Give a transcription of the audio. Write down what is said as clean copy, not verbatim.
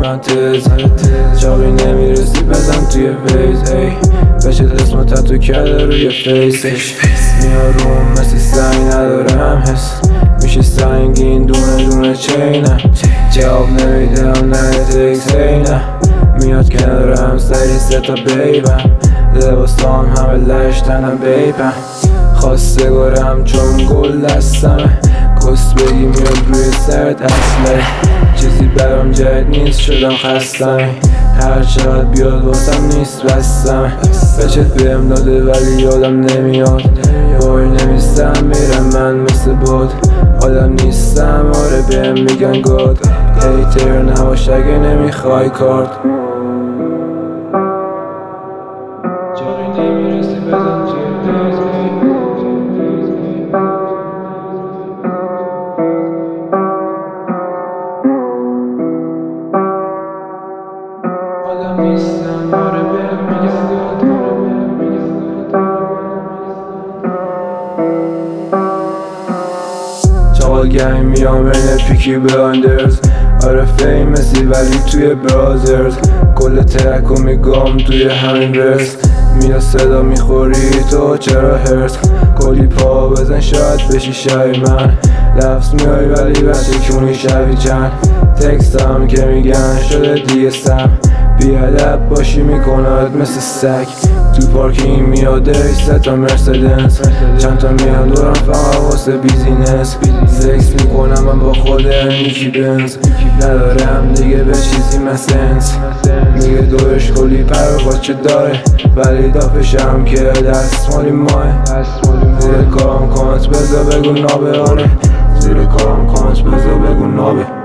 من تز چاقی نمیرسی بزن توی ویز ای بشه اسم تتو کرده روی فیسش میاروم مثل سنگ ندارم حس میشه سنگین دونه دونه چینم جواب نمیدم نه تکس نه میاد کنارم سری ستا بیبم لباسام همه لشتنم بیبم خواسته گرم چون گل دستمه کس بگی میاد روی سرت اصله چیزی برام جد نیست شدم خستمه هر چقدر بیاد واسم نیست بستمه بچت بهم داده ولی یادم نمیاد وای نمیستم میرم من مثل بود آدم نیستم آره بهم میگن گاد هیتر نباش اگه نمیخوای کارت جایی نمیرسی بزن توی آدم نیستم آره بهم میگن گاد چاقا گنگ میام بین پیکی بلایندرز آره فیمسی ولی توی برازرز کل ترکو میگم توی همین ورس میاد صدا میخوری تو چرا هرس کلی پا بزن شاید بشی شبیه من لفظ میای ولی بچه کونی شبیه چند تکستم که میگن شده دیگه سم بیادب باشی میکند مثل سگ تو پارکینگ میاده ستا مرسدنس چند تا میان دورم فقط واسه بیزینس سکس میکنم من با خود نیکی بنز ندارم دیگه به چیزی مسنس میگه دوش کلی پر باچه داره ولی دافشم که دست مالی ماه زیر کارم کانت بزا بگو نابه آره زیر کارم کانت بزا بگو نابه